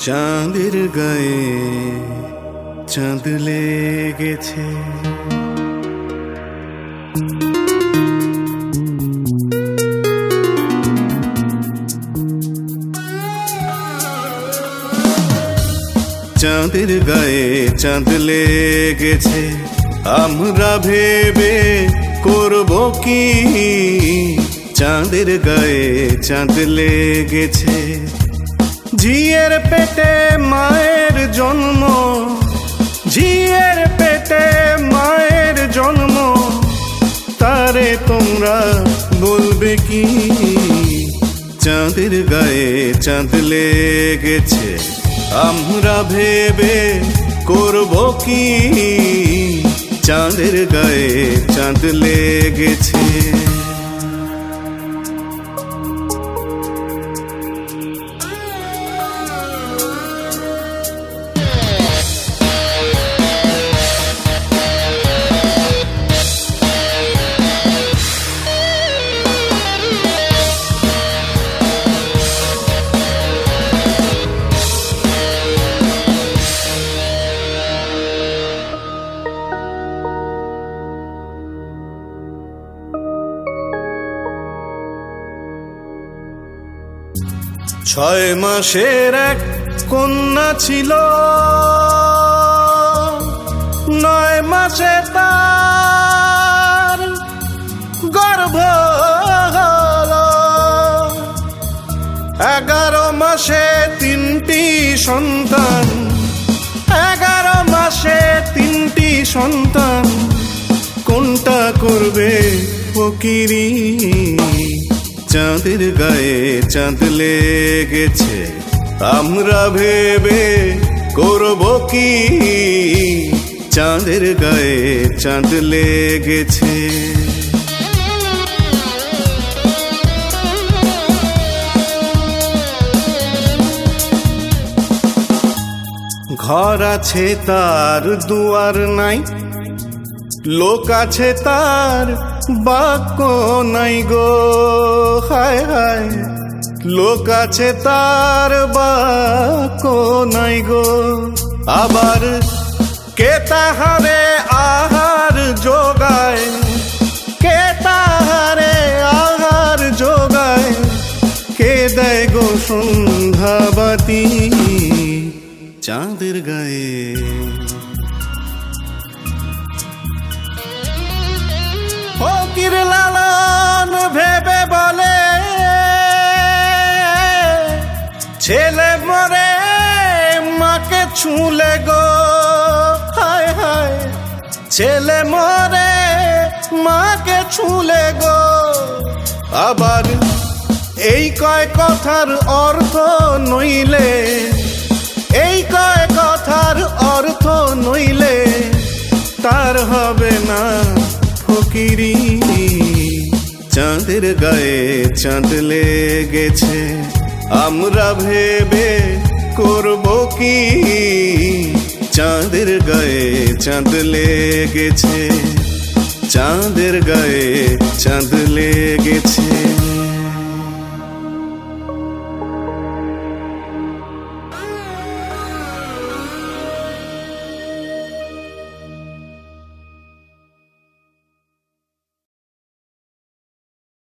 চাঁদের গায়ে চাঁদ লেগেছে। চাঁদের গায়ে চাঁদ লেগেছে, আমরা ভেবে করব কি? চাঁদের গায়ে চাঁদ লেগেছে। ঝিয়ের পেটে মায়ের জন্ম, ঝিয়ের পেটে মায়ের জন্ম, তারে তোমরা বলবে কি? চাঁদের গায়ে চাঁদ লেগেছে, আমরা ভেবে করব কি? চাঁদের গায়ে চাঁদ লেগেছে। ছয় মাসের এক কন্যা ছিল, 9 মাসে তার গর্ভ হলো। 11 মাসে 3টি সন্তান, 11 মাসে 3টি সন্তান, কোনটা করবে ফকিরি? চাঁদের গায়ে চাঁদ লেগেছে, আমরা ভেবে করব কি? চাঁদের গায়ে চাঁদ লেগেছে। ঘর আছে তার দুয়ার নাই, লোক আছে তার বাক্য নাই গো। হায় হায়, লোক আছে তার বাক্য নাই গো। আবার কে তাহারে আহার যোগায়, কে তাহারে আহার যোগায়, কে দেয় গো সন্ধ্যাবাতি? চাঁদের গায়ে ফকির লালন ভেবে বলে, ছেলে মরে মাকে ছুলে গো। হায় হায়, ছেলে মরে মাকে ছুলে গো। আবার এই কয় কথার অর্থ নইলে, এই কয় কথার অর্থ নইলে তার হবে না ফকিরি। চাঁদের গায়ে চাঁদ লেগেছে, আমরা ভেবে করব কি? চাঁদের গায়ে চাঁদ লেগেছে, চাঁদের গায়ে চাঁদ লেগেছে।